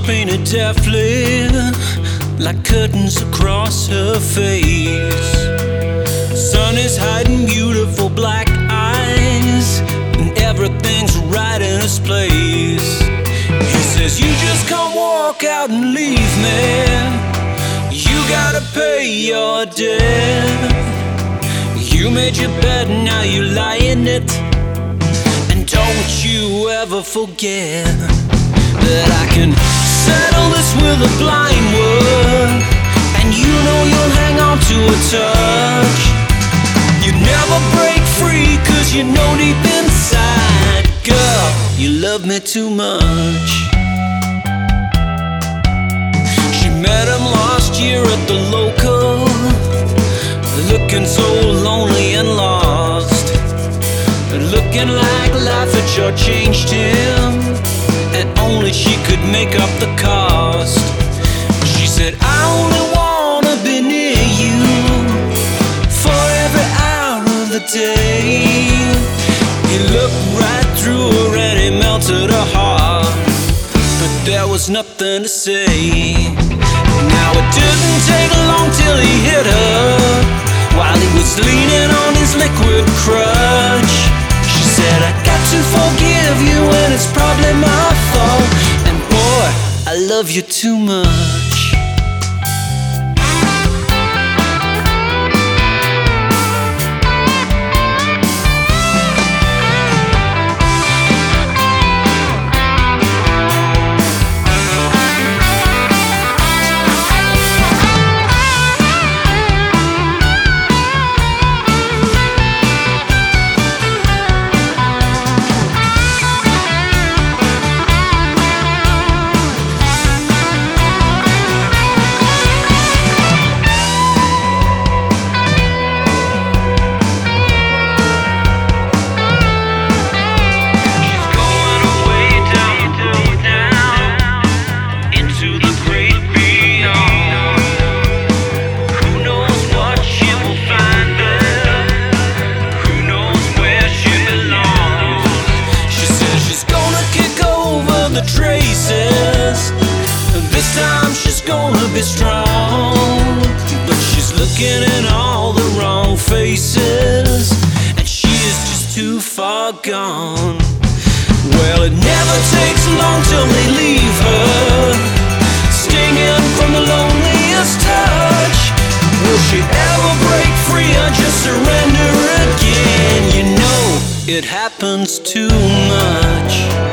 painted deftly, like curtains across her face. Sun is hiding beautiful black eyes, and everything's right in its place. He says, you just can't walk out and leave me. You gotta pay your debt. You made your bed, now you lie in it. And don't you ever forget that I can settle this with a blind word, and you know you'll hang on to a touch. You never break free, cause you know deep inside, girl, you love me too much. She met him last year at the local, looking so lonely and lost, looking like life had shortchanged him, and only she could make up the cost. She said, I only wanna be near you for every hour of the day. He looked right through her and he melted her heart, but there was nothing to say. Now it didn't take long till he hit her while he was leaning on his liquid crutch. She said, I got to forgive you and it's probably my fault, and boy, I love you too much. Traces. This time she's gonna be strong, but she's looking in all the wrong faces, and she is just too far gone. Well, it never takes long till they leave her, stinging from the loneliest touch. Will she ever break free or just surrender again? You know, it happens too much.